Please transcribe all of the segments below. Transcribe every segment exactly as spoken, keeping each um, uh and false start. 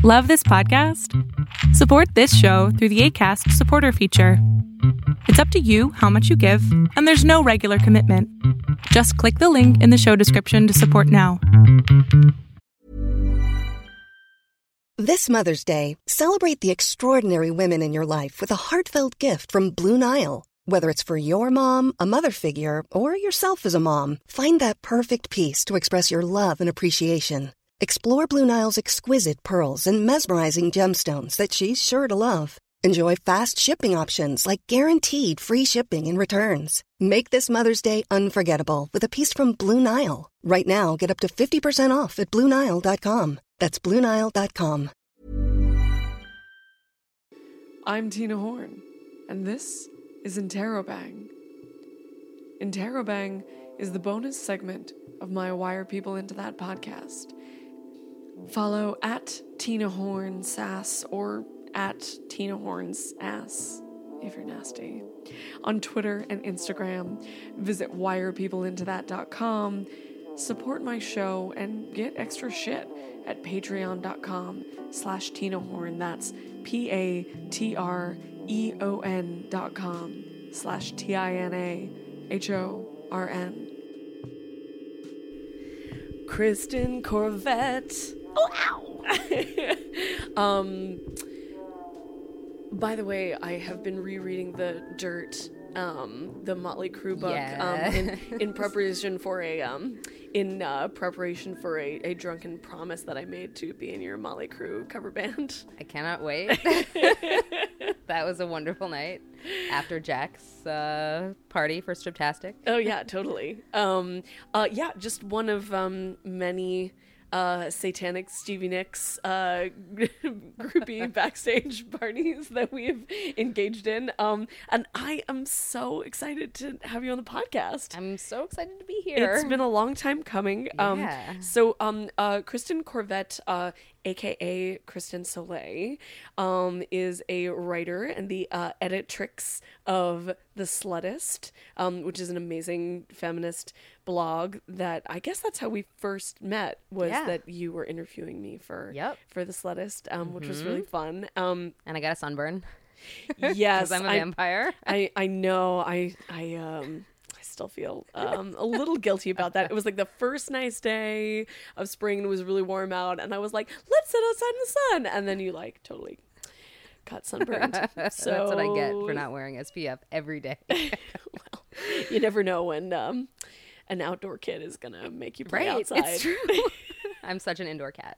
Love this podcast? Support this show through the Acast supporter feature. It's up to you how much you give, and there's no regular commitment. Just click the link in the show description to support now. This Mother's Day, celebrate the extraordinary women in your life with a heartfelt gift from Blue Nile. Whether it's for your mom, a mother figure, or yourself as a mom, find that perfect piece to express your love and appreciation. Explore Blue Nile's exquisite pearls and mesmerizing gemstones that she's sure to love. Enjoy fast shipping options like guaranteed free shipping and returns. Make this Mother's Day unforgettable with a piece from Blue Nile. Right now, get up to fifty percent off at Blue Nile dot com. That's Blue Nile dot com. I'm Tina Horn, and this is Interrobang. Interrobang is the bonus segment of my Why Are People Into That podcast. Follow at Tina Horn Sass or at Tina Horn's Ass if you're nasty on Twitter and Instagram. Visit why are people into that dot com. Support my show and get extra shit at patreon.com slash Tina Horn. That's P-A-T-R-E-O-N dot com slash T-I-N-A-H-O-R-N. Kristen Corvette. Oh, ow! um, by the way, I have been rereading The Dirt, um, the Motley Crue book, yeah. um, in, in preparation for a, um, in uh, preparation for a, a drunken promise that I made to be in your Motley Crue cover band. I cannot wait. That was a wonderful night after Jack's uh, party for Striptastic. Oh yeah, totally. Um, uh, yeah, just one of um, many uh, satanic Stevie Nicks uh, groupie backstage parties that we've engaged in. Um, and I am so excited to have you on the podcast. I'm so excited to be here. It's been a long time coming. Um, Yeah. So um, uh, Kristen Corvette, uh, A K A Kristen Soleil, um, is a writer and the uh, editrix of The Sluttist, um, which is an amazing feminist blog that I guess that's how we first met, was Yeah. that you were interviewing me for Yep. for The Sluttist, um, Mm-hmm. which was really fun. Um, And I got a sunburn. yes, Because I'm a I, vampire. I, I know. I I um I still feel um a little guilty about that. It was like the first nice day of spring and it was really warm out and I was like, let's sit outside in the sun, and then you like totally got sunburned. So That's what I get for not wearing S P F every day. Well, you never know when um an outdoor kid is gonna make you play Right, outside. it's true. I'm such an indoor cat.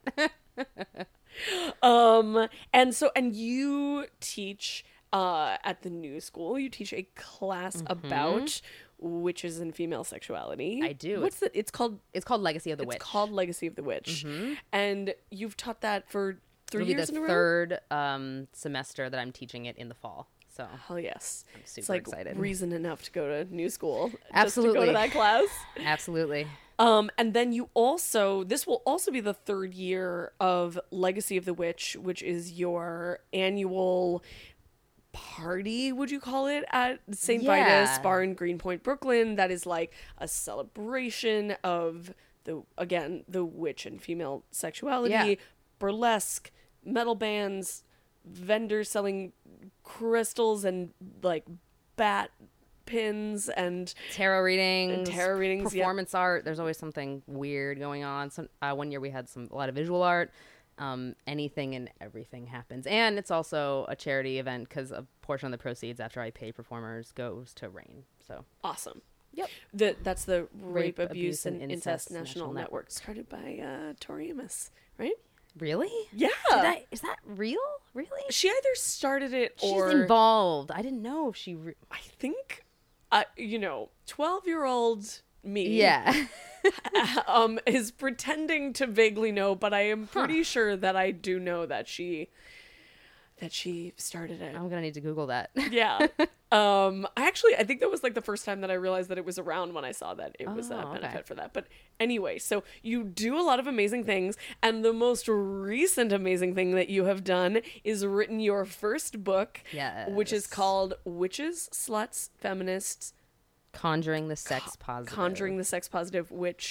Um and so and you teach uh at the New School. You teach a class Mm-hmm. about witches and female sexuality. I do. What's the it's called It's called Legacy of the it's Witch. called Legacy of the Witch. And you've taught that for three It'll be years the in a row? third um, semester that I'm teaching it in the fall. So Hell yes. I'm super it's like excited. reason enough to go to New School. Just to go Absolutely. to that class. absolutely. Um, and then you also, this will also be the third year of Legacy of the Witch, which is your annual party, would you call it, at Saint Yeah. Vitus Bar in Greenpoint, Brooklyn. That is like a celebration of the, again, the witch and female sexuality, Yeah. burlesque, metal bands, vendors selling crystals and like bat pins and Tarot readings, And tarot readings, yeah. performance art. There's always something weird going on. Some uh, one year we had some a lot of visual art. Um, anything and everything happens, and it's also a charity event because a portion of the proceeds after I pay performers goes to RAINN. So awesome. Yep. The, that's the Rape, Rape, Abuse, Abuse, and and Incest, Incest National, National Network, started by uh, Tori Amos, right? really, Yeah. Did I, is that real? Really? She either started it or She's involved. I didn't know if she. Re- I think, uh, you know, twelve-year-old me yeah. um, is pretending to vaguely know, but I am pretty sure that I do know that she that she started it. I'm gonna need to Google that. Yeah. Um, I actually, I think that was like the first time that I realized that it was around when I saw that it was a Oh, okay. benefit for that. But anyway, so you do a lot of amazing things. And the most recent amazing thing that you have done is written your first book, which is Yes. called Witches, Sluts, Feminists, Conjuring the Sex Positive. Conjuring the Sex Positive, which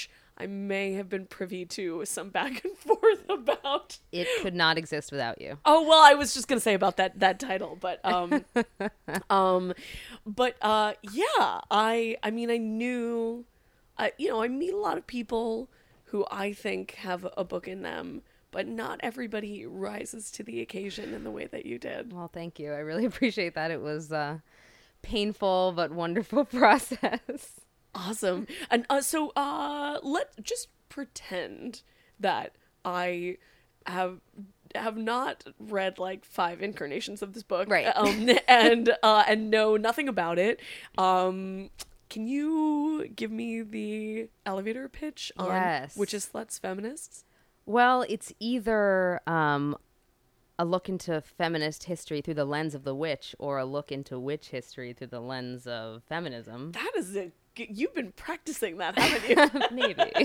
I may have been privy to some back and forth about. It could not exist without you. Oh, well, I was just going to say about that that title, but um um but uh yeah, I I mean I knew I you know, I meet a lot of people who I think have a book in them, but not everybody rises to the occasion in the way that you did. Well, thank you. I really appreciate that. It was a painful but wonderful process. Awesome. And uh, so uh, let's just pretend that I have have not read like five incarnations of this book, right? Um, and uh, and know nothing about it. Um, can you give me the elevator pitch on yes. Witches, Sluts, Feminists? Well, it's either um, a look into feminist history through the lens of the witch, or a look into witch history through the lens of feminism. That is a You've been practicing that, haven't you? Maybe.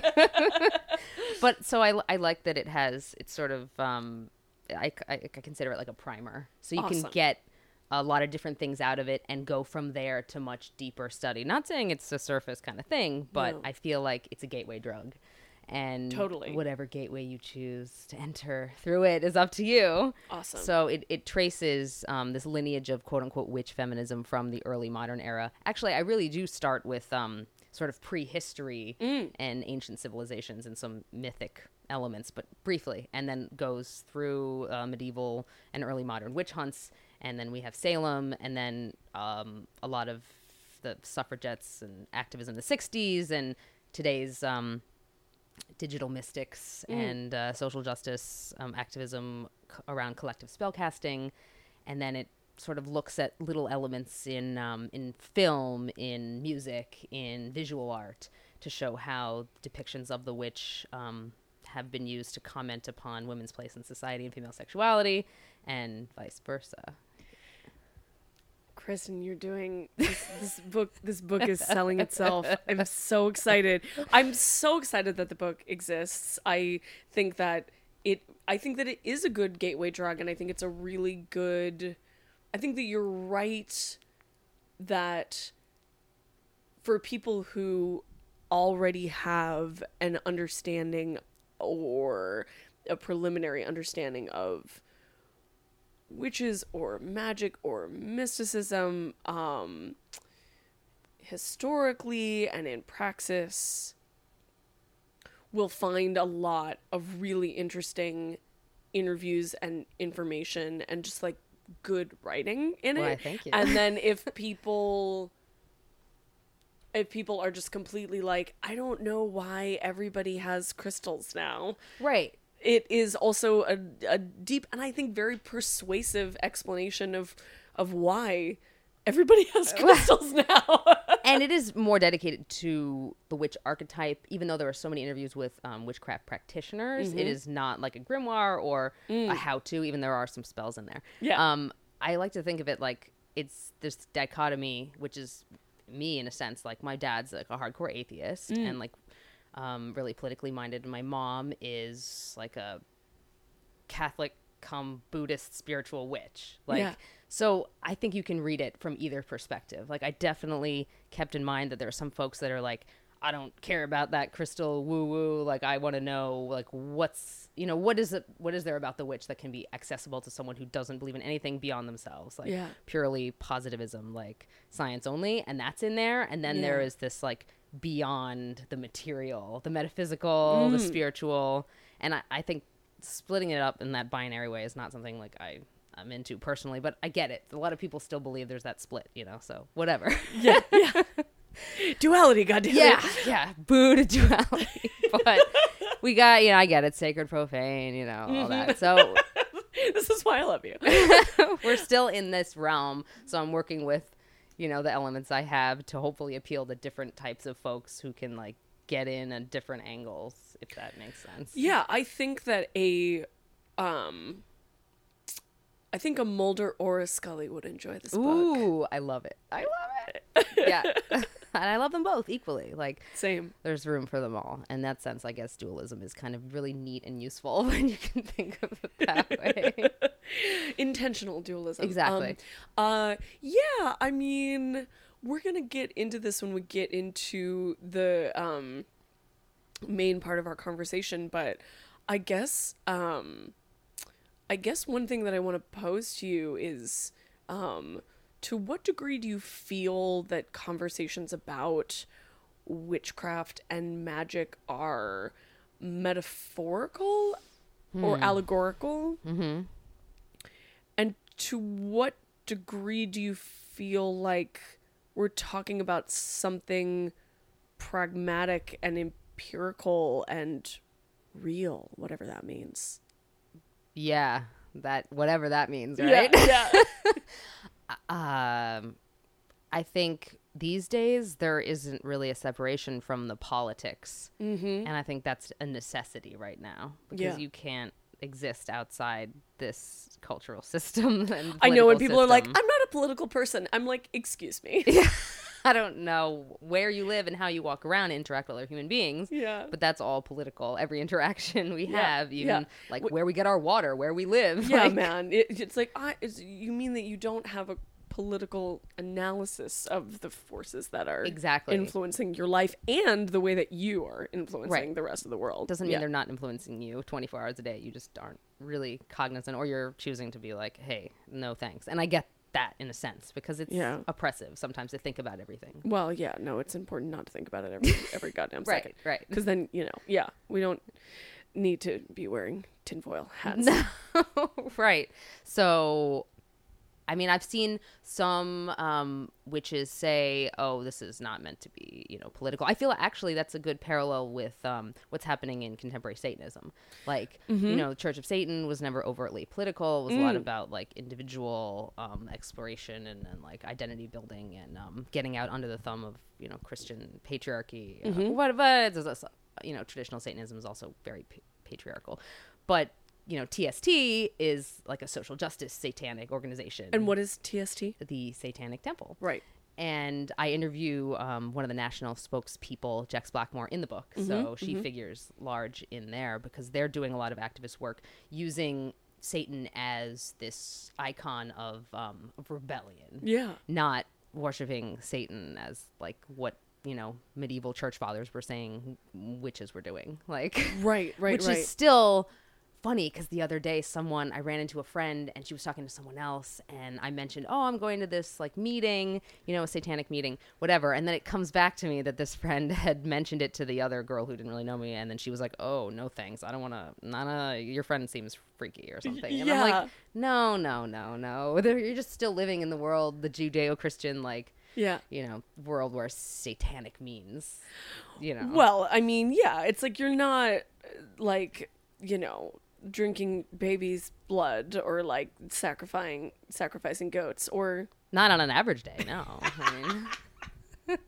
But so I, I like that it has, it's sort of, um, I, I, I consider it like a primer. So you Awesome. can get a lot of different things out of it and go from there to much deeper study. Not saying it's a surface kind of thing, but No. I feel like it's a gateway drug. And Totally. whatever gateway you choose to enter through it is up to you. Awesome. So it, it traces um, this lineage of quote-unquote witch feminism from the early modern era. Actually, I really do start with um, sort of prehistory Mm. and ancient civilizations and some mythic elements, but briefly, and then goes through uh, medieval and early modern witch hunts, and then we have Salem, and then um, a lot of the suffragettes and activism in the sixties, and today's... Um, digital mystics Mm. and uh, social justice um, activism c- around collective spellcasting, and then it sort of looks at little elements in um, in film, in music, in visual art to show how depictions of the witch um, have been used to comment upon women's place in society and female sexuality, and vice versa. Kristen, you're doing this, this book. This book is selling itself. I'm so excited. I'm so excited that the book exists. I think that it. I think that it is a good gateway drug, and I think it's a really good. I think that you're right that for people who already have an understanding or a preliminary understanding of witches or magic or mysticism, um, historically and in praxis, will find a lot of really interesting interviews and information and just like good writing in Why, it. thank you. And then if people if people are just completely like, I don't know why everybody has crystals now. Right. It is also a, a deep and I think very persuasive explanation of of why everybody has crystals now. And it is more dedicated to the witch archetype, even though there are so many interviews with um, witchcraft practitioners. Mm-hmm. It is not like a grimoire or Mm. a how-to, even there are some spells in there. Yeah. Um, I like to think of it like it's this dichotomy, which is me in a sense. Like my dad's like a hardcore atheist Mm. and like um, really politically minded. And my mom is like a Catholic come Buddhist spiritual witch. Like, Yeah. so I think you can read it from either perspective. Like I definitely kept in mind that there are some folks that are like, I don't care about that crystal woo woo. Like I want to know like what's, you know, what is it, what is there about the witch that can be accessible to someone who doesn't believe in anything beyond themselves? Like Yeah. purely positivism, like science only. And that's in there. And then Yeah. there is this like beyond the material, the metaphysical, the Mm. spiritual. And I, I think splitting it up in that binary way is not something like I, I'm into personally, but I get it. A lot of people still believe there's that split, you know, so whatever. Yeah, yeah. Duality, goddamn Yeah, it. yeah, boo to duality. But we got, you know, I get it, sacred, profane, you know, all that. So This is why I love you. we're still in this realm. So I'm working with, you know, the elements I have to hopefully appeal to different types of folks who can like get in at different angles, if that makes sense. Yeah, I think that a, um, I think a Mulder or a Scully would enjoy this book. Ooh, I love it. I love it. Yeah. And I love them both equally. Like, Same. there's room for them all. In that sense, I guess dualism is kind of really neat and useful when you can think of it that way. Intentional dualism. Exactly. Um, uh, yeah, I mean, we're gonna get into this when we get into the um, main part of our conversation, but I guess um I guess one thing that I want to pose to you is um to what degree do you feel that conversations about witchcraft and magic are metaphorical hmm. or allegorical? Mm-hmm. And to what degree do you feel like we're talking about something pragmatic and empirical and real, whatever that means? Yeah, that whatever that means, right? Yeah. yeah. um, I think these days there isn't really a separation from the politics, mm-hmm. and I think that's a necessity right now because yeah. you can't exist outside this cultural system. And I know when people system. are like, "I'm not a political person," I'm like, "Excuse me." Yeah. I don't know where you live and how you walk around and interact with other human beings. Yeah. But that's all political. Every interaction we yeah. have, even yeah. like w- where we get our water, where we live. Yeah, like, man. It, it's like, I, it's, you mean that you don't have a political analysis of the forces that are exactly influencing your life and the way that you are influencing right. the rest of the world. Doesn't mean yeah. they're not influencing you twenty-four hours a day. You just aren't really cognizant, or you're choosing to be like, hey, no thanks. And I get that in a sense because it's yeah. oppressive sometimes to think about everything. Well, yeah, no, it's important not to think about it every every goddamn right, second. Right, because then, you know, yeah, we don't need to be wearing tinfoil hats. Right. So, I mean, I've seen some um, witches say, oh, this is not meant to be, you know, political. I feel actually that's a good parallel with um, what's happening in contemporary Satanism. Like, mm-hmm. you know, Church of Satan was never overtly political. It was mm. a lot about, like, individual um, exploration and, and, like, identity building and um, getting out under the thumb of, you know, Christian patriarchy. Mm-hmm. Uh, what, but, you know, traditional Satanism is also very pa- patriarchal. But you know, T S T is like a social justice satanic organization. And what is T S T? The Satanic Temple. Right. And I interview um, one of the national spokespeople, Jex Blackmore, in the book. Mm-hmm, so she mm-hmm. figures large in there because they're doing a lot of activist work using Satan as this icon of, um, of rebellion. Yeah. Not worshiping Satan as like what, you know, medieval church fathers were saying witches were doing. Like, right, right, which right. is still funny because the other day someone I ran into a friend and she was talking to someone else and I mentioned, oh, I'm going to this like meeting, you know, a satanic meeting, whatever, and then it comes back to me that this friend had mentioned it to the other girl who didn't really know me, and then she was like, oh, no thanks, I don't want to, Nana, your friend seems freaky or something. And yeah. I'm like, no no no no you're just still living in the world, the Judeo-Christian, like, yeah, you know, world where satanic means, you know. Well, I mean, yeah, it's like you're not like, you know, drinking baby's blood or like sacrificing sacrificing goats, or not on an average day. No. I mean,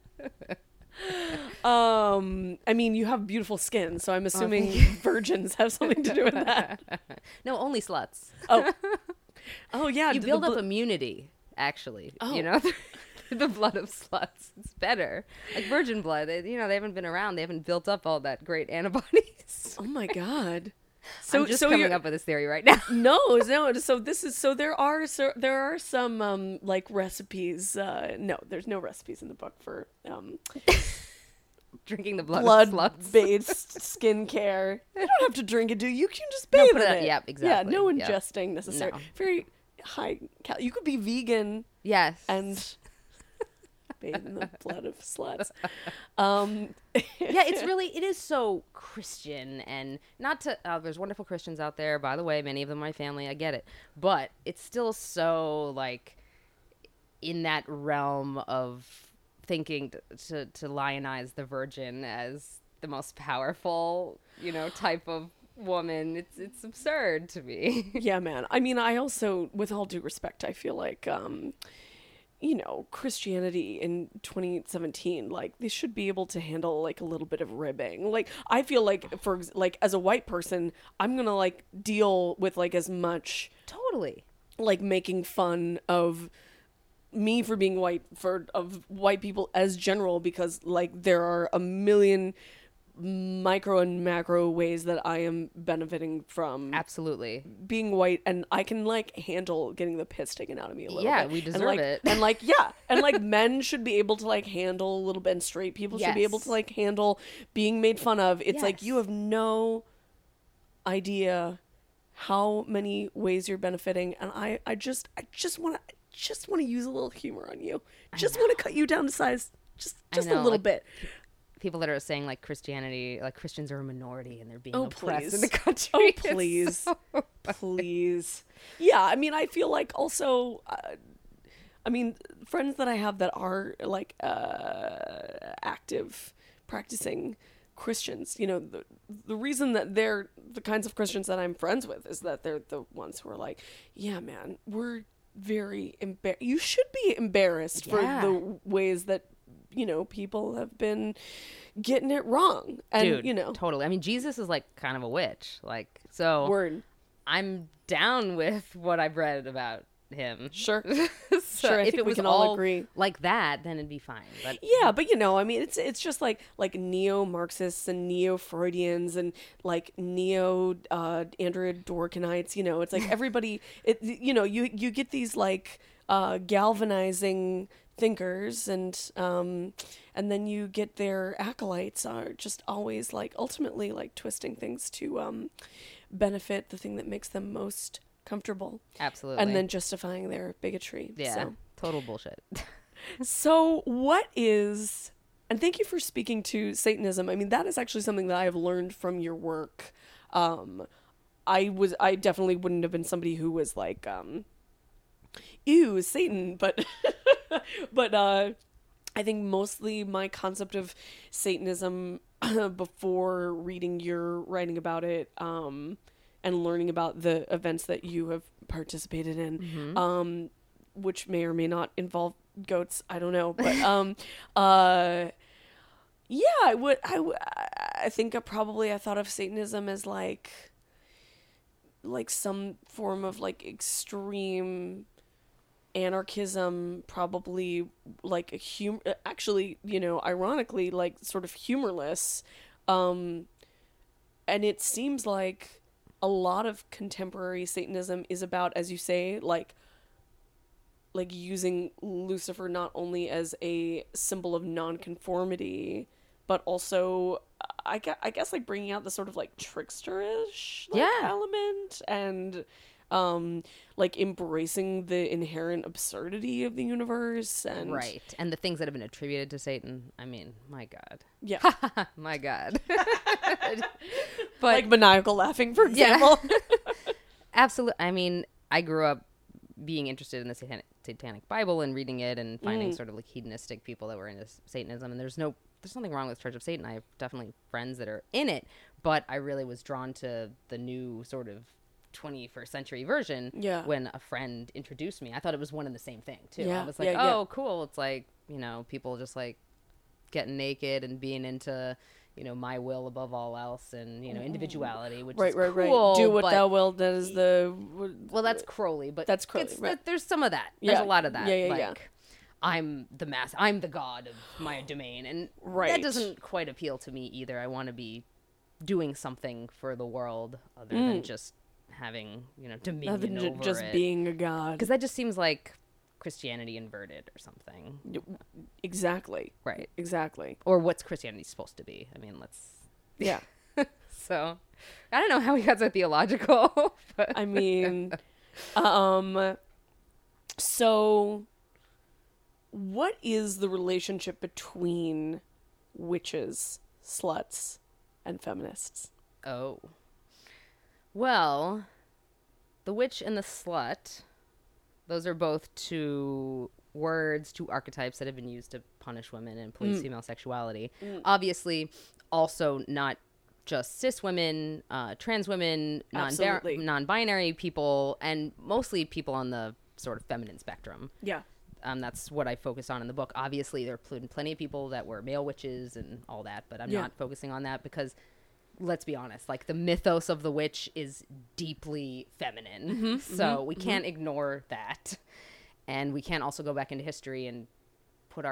um I mean, you have beautiful skin, so I'm assuming oh, virgins have something to do with that. No, only sluts. Oh. Oh yeah, you build bl- up immunity actually. Oh. You know, the blood of sluts, it's better. Like virgin blood, they, you know, they haven't been around, they haven't built up all that great antibodies. Oh my god. So I'm just so coming up with this theory right now. no, no. So this is so there are so there are some um like recipes. Uh, no, there's no recipes in the book for um drinking the blood, blood of sluts. based skincare. You don't have to drink it, do you? You can just bathe no, in it. it. Yeah, exactly. Yeah, no yep. ingesting necessary. No. Very high cal. You could be vegan. Yes. And bathe in the blood of sluts. Um, yeah, it's really, it is so Christian, and not to, uh, there's wonderful Christians out there, by the way, many of them are my family, I get it, but it's still so, like, in that realm of thinking to, to, to lionize the virgin as the most powerful, you know, type of woman. It's it's absurd to me. Yeah, man. I mean, I also, with all due respect, I feel like, um, you know, Christianity in twenty seventeen, like, they should be able to handle, like, a little bit of ribbing. Like, I feel like, for, like, as a white person, I'm gonna, like, deal with, like, as much... Totally. Like, making fun of me for being white, for, of white people as general, because, like, there are a million micro and macro ways that I am benefiting from Absolutely. being white, and I can like handle getting the piss taken out of me a little Yeah, bit. we deserve and, like, it. And like, yeah. And like men should be able to like handle a little bit, and straight people should be able Yes. to like handle being made fun of. It's like, Yes. you have no idea how many ways you're benefiting. And I, I just, I just want to, just want to use a little humor on you. Just want to cut you down to size. Just, just a know, little like, bit. People that are saying like Christianity, like Christians are a minority and they're being Oh, oppressed please. in the country. Oh, It's please. so- Please. Yeah, I mean, I feel like also, uh, I mean, friends that I have that are like uh, active, practicing Christians, you know, the, the reason that they're the kinds of Christians that I'm friends with is that they're the ones who are like, yeah, man, we're very embarrassed. You should be embarrassed Yeah. for the ways that, you know, people have been getting it wrong. And, Dude, you know, totally. I mean, Jesus is like kind of a witch. Like, so word. I'm down with what I've read about him. Sure. So Sure, I if think it we was can all all agree. like that, then it'd be fine. But Yeah, but you know, I mean, it's it's just like like neo-Marxists and neo-Freudians and like neo uh, Android Dworkinites. You know, it's like everybody. It you know you you get these like uh, galvanizing thinkers, and um, and then you get their acolytes are just always like ultimately like twisting things to um, benefit the thing that makes them most comfortable, absolutely. and then justifying their bigotry. yeah, So. total bullshit. So what is, and thank you for speaking to Satanism. I mean, that is actually something that I have learned from your work. Um, I was, I definitely wouldn't have been somebody who was like, um, ew, Satan, but, but, uh, I think mostly my concept of Satanism before reading your writing about it, um, and learning about the events that you have participated in, Mm-hmm. um, which may or may not involve goats. I don't know, but um, uh, yeah, I would. I, w- I think I probably I thought of Satanism as like, like some form of like extreme anarchism, probably like a hum. Actually, you know, ironically, like sort of humorless, um, and it seems like a lot of contemporary Satanism is about, as you say, like like using Lucifer not only as a symbol of nonconformity, but also I guess, I guess like bringing out the sort of like tricksterish like, Yeah. element, and um like embracing the inherent absurdity of the universe, and Right. And the things that have been attributed to Satan. I mean, my God. yeah, my God. but like maniacal laughing, for Yeah. example. absolutely. I mean, I grew up being interested in the satanic, satanic Bible and reading it and finding Mm. sort of like hedonistic people that were into Satanism. And there's no, there's nothing wrong with Church of Satan. I have definitely friends that are in it, but I really was drawn to the new sort of twenty-first century version Yeah. when a friend introduced me. I thought it was one and the same thing too. Yeah, I was like, yeah, yeah. oh, cool. It's like, you know, people just like getting naked and being into, you know, my will above all else, and, you know, individuality, which right, is right, cool, right. Do what but- thou wilt. That is the well, that's Crowley, but That's Crowley, it's- right. There's some of that. There's Yeah. a lot of that. Yeah, yeah, like, yeah. I'm the mass. I'm the god of my domain, and Right. that doesn't quite appeal to me either. I want to be doing something for the world other than just having, you know, dominion Other than ju- over just it. being a god. Because that just seems like Christianity inverted or something, Exactly. right? Exactly. Or what's Christianity supposed to be? I mean, let's. Yeah. So, I don't know how we got so theological, but I mean, um, so what is the relationship between witches, sluts, and feminists? oh. Well, the witch and the slut, those are both two words, two archetypes that have been used to punish women and police female sexuality. Obviously, also not just cis women, uh, trans women, Absolutely. non non-binary people, and mostly people on the sort of feminine spectrum. Yeah. Um, that's what I focus on in the book. Obviously, there are pl- plenty of people that were male witches and all that, but I'm Yeah. not focusing on that because, let's be honest, like the mythos of the witch is deeply feminine. So we can't ignore that. And we can't also go back into history and put our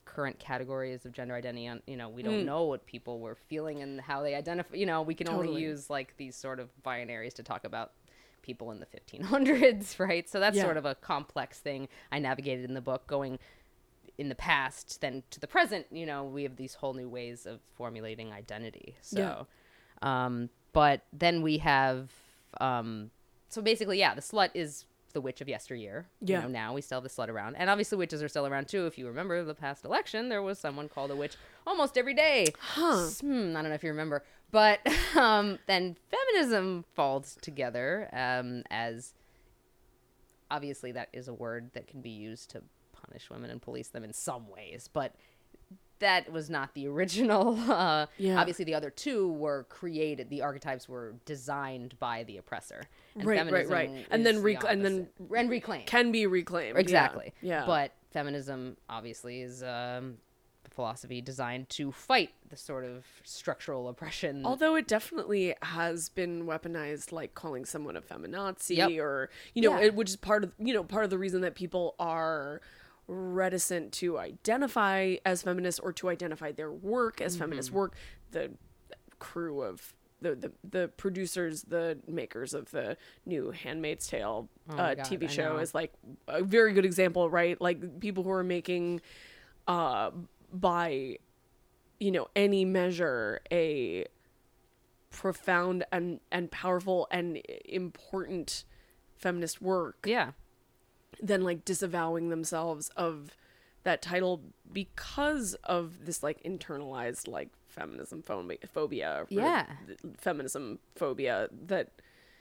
current categories of gender identity on, you know, we don't mm. know what people were feeling and how they identify, you know, we can totally. only use like these sort of binaries to talk about people in the fifteen hundreds, right? So that's yeah. sort of a complex thing I navigated in the book, going in the past then to the present. You know, we have these whole new ways of formulating identity. So yeah. um but then we have um so basically, yeah, the slut is the witch of yesteryear. Yeah. You know, now we still have the slut around. And obviously witches are still around too. If you remember the past election, there was someone called a witch almost every day. Huh. Hmm, I don't know if you remember. But um, then feminism falls together um, as, obviously that is a word that can be used to punish women and police them in some ways. But that was not the original. Uh, yeah. Obviously, the other two were created. The archetypes were designed by the oppressor. And right, right, right. And then, rec- the and then and reclaimed. Can be reclaimed. Exactly. Yeah. yeah. But feminism, obviously, is um, a philosophy designed to fight the sort of structural oppression. Although it definitely has been weaponized, like calling someone a feminazi, yep. or you know, yeah. it, which is part of you know part of the reason that people are reticent to identify as feminists or to identify their work as mm-hmm. feminist work. The crew of the, the the producers, the makers of the new Handmaid's Tale oh uh, God, T V show is like a very good example, right? Like people who are making uh by you know any measure a profound and and powerful and important feminist work. Yeah. Then like disavowing themselves of that title because of this like internalized like feminism phobia, yeah, feminism phobia, that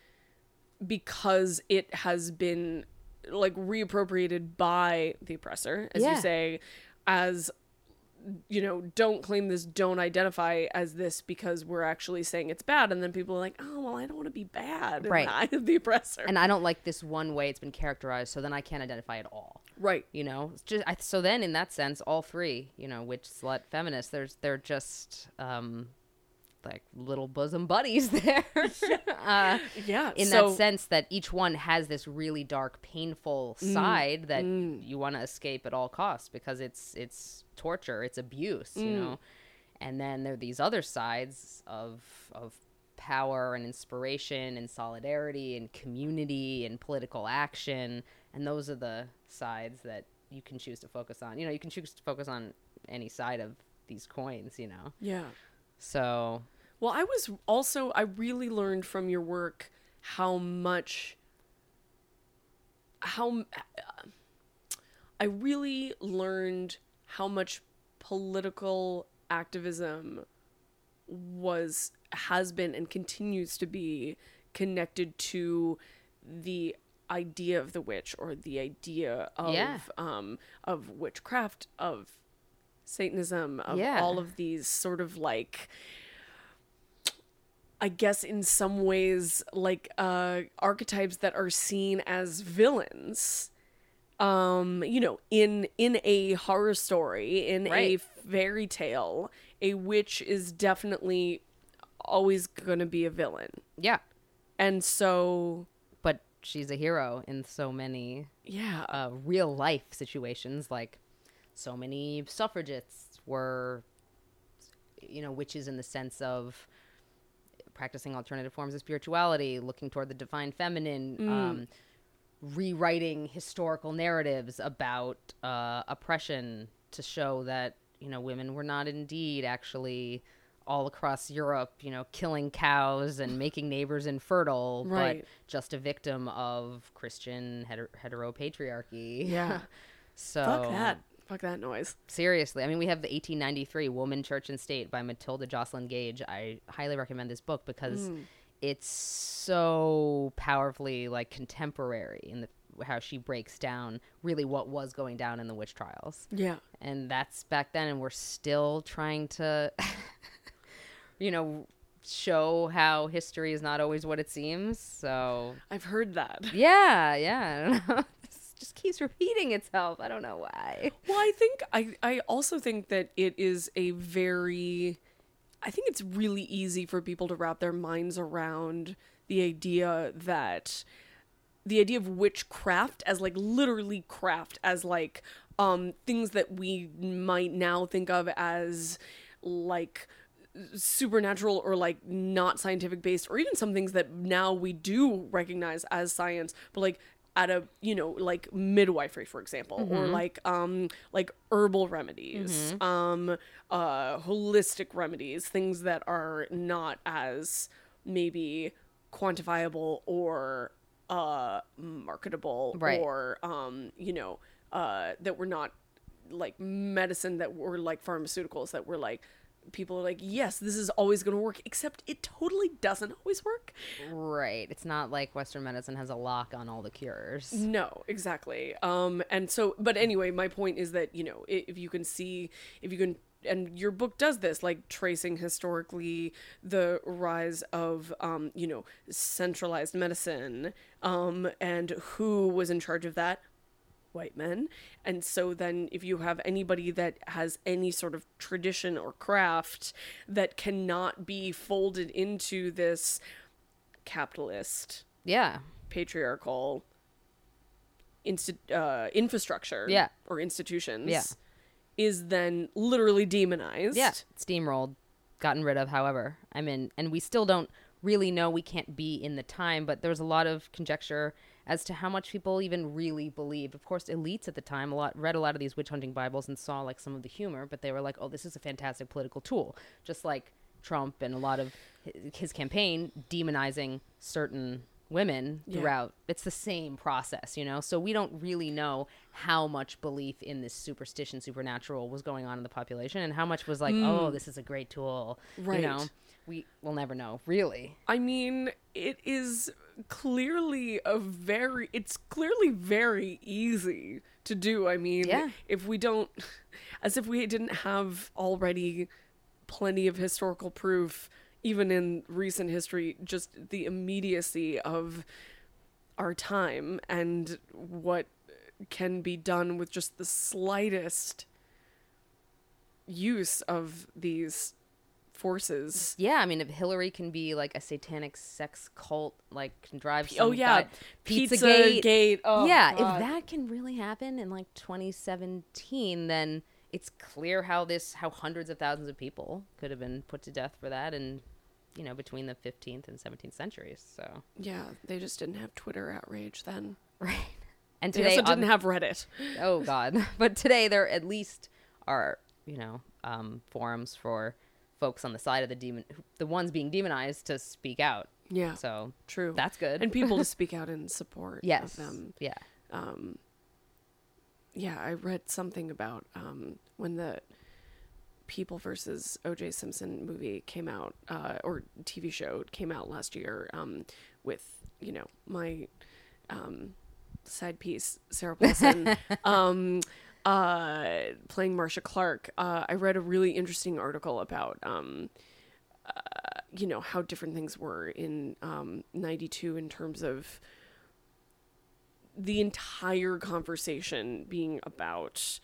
because it has been like reappropriated by the oppressor, as yeah. you say, as you know, don't claim this, don't identify as this because we're actually saying it's bad. And then people are like, oh, well, I don't want to be bad. Right. I am the oppressor. And I don't like this one way it's been characterized, so then I can't identify at all. Right. You know, it's just I, so then in that sense, all three, you know, witch, slut, feminist, there's they're just um, like little bosom buddies there. uh, yeah. In so, that sense that each one has this really dark, painful mm, side that mm. you want to escape at all costs because it's it's torture, it's abuse, mm. you know. And then there are these other sides of of power and inspiration and solidarity and community and political action, and those are the sides that you can choose to focus on. You know, you can choose to focus on any side of these coins, you know. Yeah. So, well, I was also, I really learned from your work how much, how, uh, I really learned how much political activism was, has been, and continues to be connected to the idea of the witch, or the idea of, yeah. um, of witchcraft, of Satanism, of yeah. all of these sort of like, I guess in some ways like uh archetypes that are seen as villains, um you know, in in a horror story, in right. a fairy tale, a witch is definitely always gonna be a villain. Yeah. And so, but she's a hero in so many yeah uh real life situations. Like, so many suffragists were, you know, witches in the sense of practicing alternative forms of spirituality, looking toward the divine feminine, mm. um, rewriting historical narratives about uh, oppression to show that, you know, women were not indeed actually all across Europe, you know, killing cows and making neighbors infertile, right. but just a victim of Christian heter- heteropatriarchy. Yeah. So fuck that. Fuck that noise. Seriously. I mean, we have the eighteen ninety-three Woman, Church, and State by Matilda Jocelyn Gage. I highly recommend this book because mm. it's so powerfully, like, contemporary in the how she breaks down really what was going down in the witch trials. Yeah. And that's back then, and we're still trying to, you know, show how history is not always what it seems. So I've heard that. Yeah, yeah. I don't know. Just keeps repeating itself. I don't know why. Well, I think I I also think that it is a very, I think it's really easy for people to wrap their minds around the idea that the idea of witchcraft as like literally craft as like um, things that we might now think of as like supernatural or like not scientific based, or even some things that now we do recognize as science, but like at a, you know, like midwifery, for example, mm-hmm. or like um like herbal remedies, mm-hmm. um uh holistic remedies, things that are not as maybe quantifiable or uh marketable, right. or um you know uh that were not like medicine, that were like pharmaceuticals, that were like people are like, yes, this is always going to work, except it totally doesn't always work. Right. It's not like Western medicine has a lock on all the cures. No, exactly. Um, and so, but anyway, my point is that, you know, if you can see, if you can, and your book does this, like tracing historically the rise of, um, you know, centralized medicine, um, and who was in charge of that? White men. And so then if you have anybody that has any sort of tradition or craft that cannot be folded into this capitalist, yeah, patriarchal insti- uh, infrastructure, yeah, or institutions, yeah, is then literally demonized. Yeah, steamrolled, gotten rid of. However, I mean, and we still don't really know, we can't be in the time, but there's a lot of conjecture as to how much people even really believed. Of course, elites at the time a lot read a lot of these witch hunting Bibles and saw like some of the humor, but they were like, oh, this is a fantastic political tool. Just like Trump and a lot of his campaign demonizing certain women throughout. Yeah. It's the same process, you know? So we don't really know how much belief in this superstition, supernatural was going on in the population, and how much was like, mm. oh, this is a great tool. Right. You know? We will never know, really. I mean, it is clearly a very, it's clearly very easy to do. I mean, yeah. if we don't, as if we didn't have already plenty of historical proof, even in recent history, just the immediacy of our time and what can be done with just the slightest use of these forces. Yeah, I mean, if Hillary can be like a satanic sex cult, like can drive some oh yeah guy, Pizza, Pizza Gate, Gate. Oh, yeah, God. If that can really happen in like twenty seventeen, then it's clear how this how hundreds of thousands of people could have been put to death for that, and you know, between the fifteenth and seventeenth centuries. So yeah, they just didn't have Twitter outrage then, right? And today they also didn't have Reddit. Oh God! But today there at least are, you know, um, forums for folks on the side of the demon, the ones being demonized, to speak out. Yeah. So true. That's good. And people to speak out in support yes. of them. Yeah. Um, yeah, I read something about um, when the People versus O J Simpson movie came out, uh, or T V show came out last year, um, with, you know, my um, side piece, Sarah Paulson, um, Uh, playing Marcia Clark. Uh, I read a really interesting article about, um, uh, you know, how different things were in um, ninety-two in terms of the entire conversation being about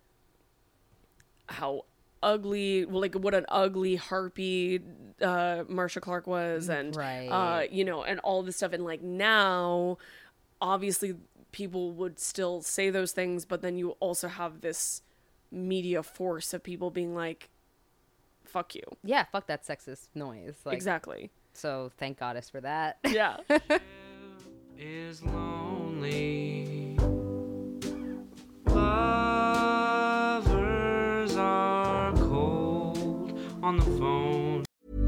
how ugly, well, like what an ugly harpy uh, Marcia Clark was, and right. uh, you know, and all this stuff. And like now, obviously, people would still say those things, but then you also have this media force of people being like, fuck you. Yeah, fuck that sexist noise. Like, exactly. So thank goddess for that. Yeah. Is lonely. Lovers are cold on the phone.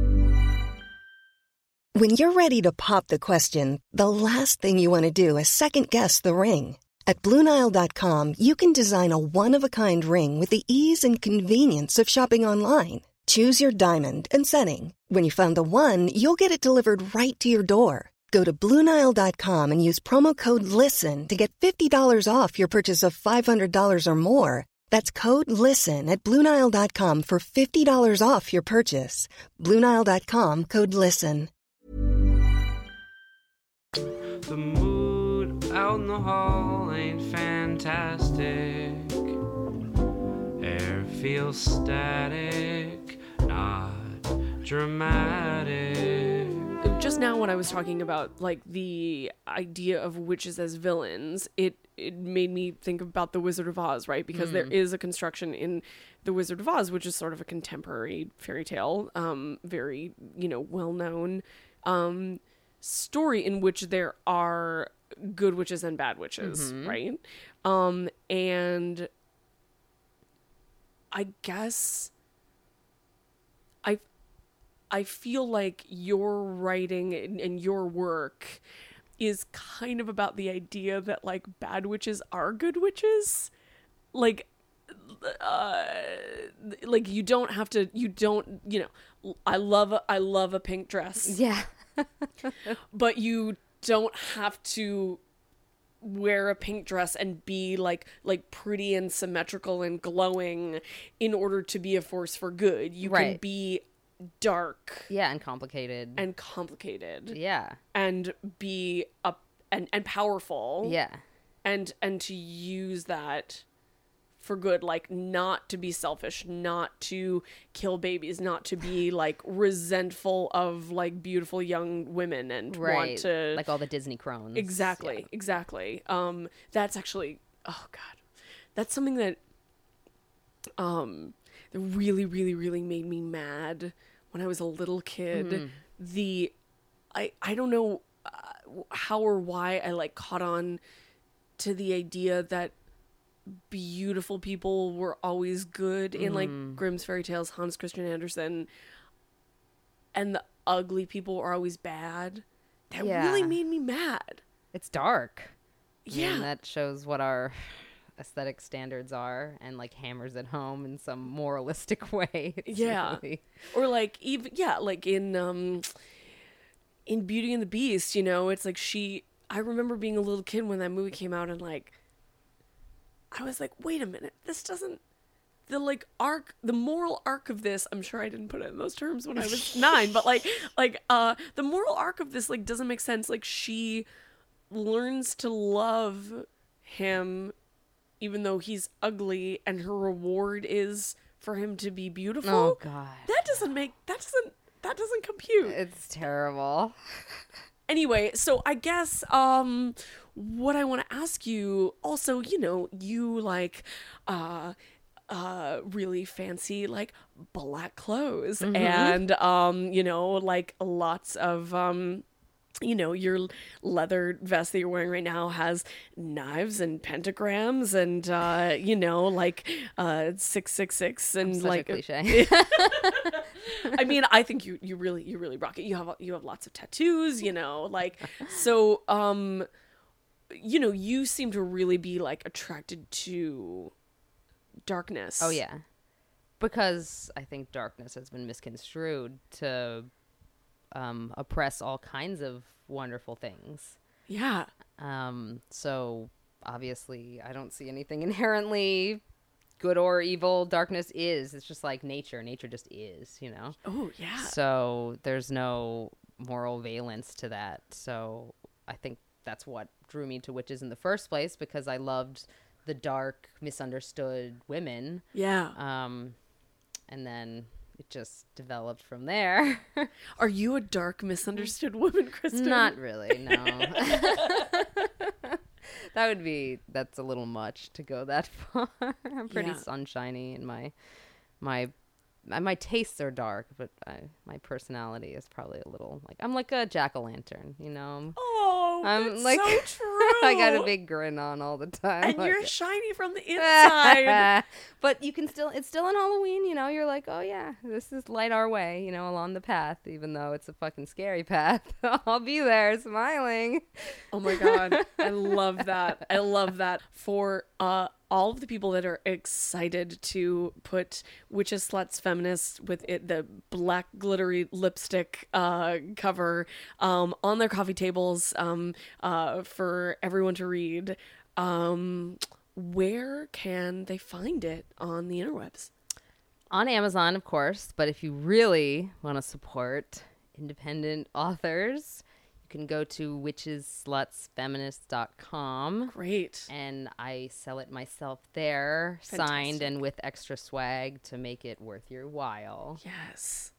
When you're ready to pop the question, the last thing you want to do is second-guess the ring. At Blue Nile dot com, you can design a one-of-a-kind ring with the ease and convenience of shopping online. Choose your diamond and setting. When you find the one, you'll get it delivered right to your door. Go to Blue Nile dot com and use promo code LISTEN to get fifty dollars off your purchase of five hundred dollars or more. That's code LISTEN at Blue Nile dot com for fifty dollars off your purchase. Blue Nile dot com, code LISTEN. The mood out in the hall ain't fantastic. Air feels static, not dramatic. just now when I was talking about like the idea of witches as villains, it it made me think about the Wizard of Oz, right? Because mm. there is a construction in the Wizard of Oz, which is sort of a contemporary fairy tale, um, very, you know, well-known um, story in which there are good witches and bad witches, mm-hmm. right? Um, and I guess I I feel like your writing and, and your work is kind of about the idea that like bad witches are good witches. Like uh like you don't have to you don't you know I love a, I love a pink dress. Yeah. But you don't have to wear a pink dress and be like like pretty and symmetrical and glowing in order to be a force for good. You right. can be dark. Yeah, and complicated. And complicated. Yeah. And be up and, and powerful. Yeah. And and to use that for good, like not to be selfish, not to kill babies, not to be like resentful of like beautiful young women and right. want to like all the Disney crones. Exactly, yeah. exactly. Um, that's actually oh god, that's something that um that really, really, really made me mad when I was a little kid. Mm-hmm. The I I don't know uh, how or why I like caught on to the idea that beautiful people were always good in like mm. Grimm's fairy tales, Hans Christian Andersen, and the ugly people are always bad. That yeah. really made me mad. It's dark. Yeah. And that shows what our aesthetic standards are and like hammers it home in some moralistic way. It's yeah. Really... Or like even yeah, like in um in Beauty and the Beast, you know, it's like she I remember being a little kid when that movie came out and like I was like, wait a minute, this doesn't, the like arc, the moral arc of this, I'm sure I didn't put it in those terms when I was nine, but like, like, uh, the moral arc of this, like, doesn't make sense. Like, she learns to love him even though he's ugly, and her reward is for him to be beautiful. Oh, God. That doesn't make, that doesn't, that doesn't compute. It's terrible. Anyway, so I guess um, what I want to ask you also, you know, you like uh, uh, really fancy like black clothes mm-hmm. and, um, you know, like lots of, um, you know, your leather vest that you're wearing right now has knives and pentagrams and, uh, you know, like uh, six six six and Such like a cliche. I mean, I think you, you really, you really rock it. You have, you have lots of tattoos, you know, like, so, um, you know, you seem to really be like attracted to darkness. Oh yeah. Because I think darkness has been misconstrued to, um, oppress all kinds of wonderful things. Yeah. Um, so obviously I don't see anything inherently good or evil. Darkness is, it's just like nature. Nature just is, you know? Oh, yeah. So there's no moral valence to that. So I think that's what drew me to witches in the first place, because I loved the dark, misunderstood women. Yeah. Um, and then it just developed from there. Are you a dark, misunderstood woman, Kristen? Not really, no. That would be, that's a little much to go that far. I'm pretty yeah. sunshiny, and my, my, my, my tastes are dark, but I, my personality is probably a little like, I'm like a jack-o'-lantern, you know? Oh, I'm that's like, so true. I got a big grin on all the time. And like, you're shiny from the inside. But you can still, it's still on Halloween, you know? You're like, oh yeah, this is light our way, you know, along the path, even though it's a fucking scary path. I'll be there smiling. Oh my God. I love that. I love that. For uh, all of the people that are excited to put Witches, Sluts, Feminists with it, the black glittery lipstick uh, cover um, on their coffee tables um, uh, for everyone to read, um, where can they find it on the interwebs? On Amazon, of course, but if you really want to support independent authors, you can go to witches sluts feminists dot com. Great. And I sell it myself there, Fantastic. Signed and with extra swag to make it worth your while. Yes.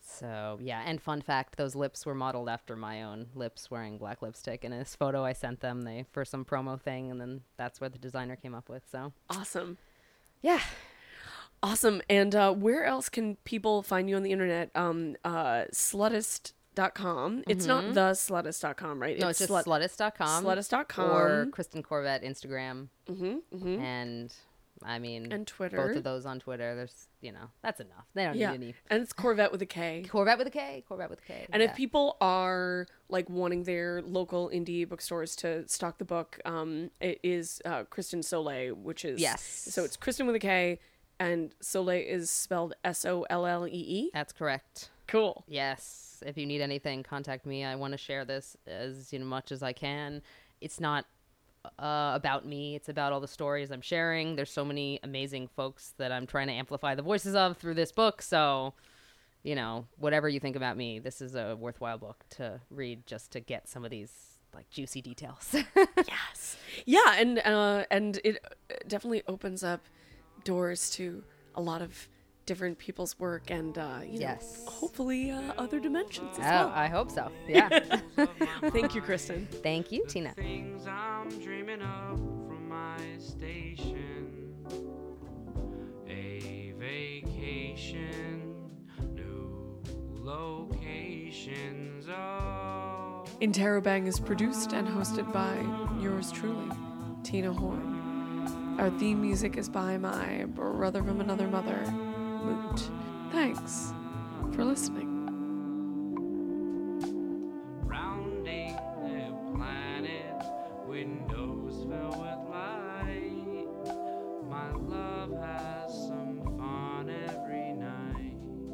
So, yeah. And fun fact, those lips were modeled after my own lips wearing black lipstick. In this photo I sent them they for some promo thing, and then that's where the designer came up with. So Awesome. Yeah. Awesome. And uh, where else can people find you on the internet? Um, uh, Sluttist dot com. It's Mm-hmm. not the sluttist dot com, right? No, it's, it's just slut- sluttist dot com. sluttist dot com. Or Kristen Corvette Instagram. Mm-hmm, mm-hmm. And, I mean, And Twitter. both of those on Twitter. There's, you know, that's enough. They don't Yeah. need any. And it's Corvette with a K. Corvette with a K. Corvette with a K. And yeah. if people are like wanting their local indie bookstores to stock the book, um, it is uh, Kristen Soleil, which is Yes. So it's Kristen with a K, and Soleil is spelled S O L L E E. That's correct. Cool. Yes. If you need anything, contact me. I want to share this as you know, much as I can. It's not uh, about me. It's about all the stories I'm sharing. There's so many amazing folks that I'm trying to amplify the voices of through this book. So, you know, whatever you think about me, this is a worthwhile book to read just to get some of these like juicy details. Yes. Yeah, and uh, and it definitely opens up doors to a lot of different people's work, and uh, you Yes. know, hopefully uh, other dimensions as Oh, well. I hope so. Yeah. Thank you, Kristen. Thank you, Tina. Things I'm dreaming of from my station. A vacation, new locations. Oh. Interrobang is produced and hosted by yours truly, Tina Horn. Our theme music is by my brother from another mother, Moot. Thanks for listening. Rounding the planet, windows filled with light. My love has some fun every night.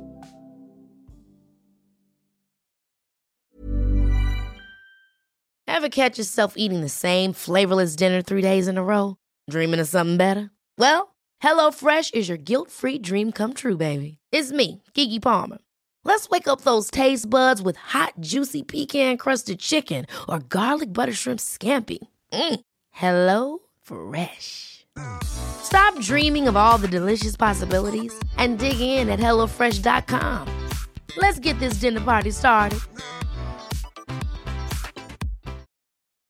Ever catch yourself eating the same flavorless dinner three days in a row? Dreaming of something better? Well, HelloFresh is your guilt-free dream come true, baby. It's me, Keke Palmer. Let's wake up those taste buds with hot, juicy pecan-crusted chicken or garlic butter shrimp scampi. Mm. Hello Fresh. Stop dreaming of all the delicious possibilities and dig in at HelloFresh dot com. Let's get this dinner party started.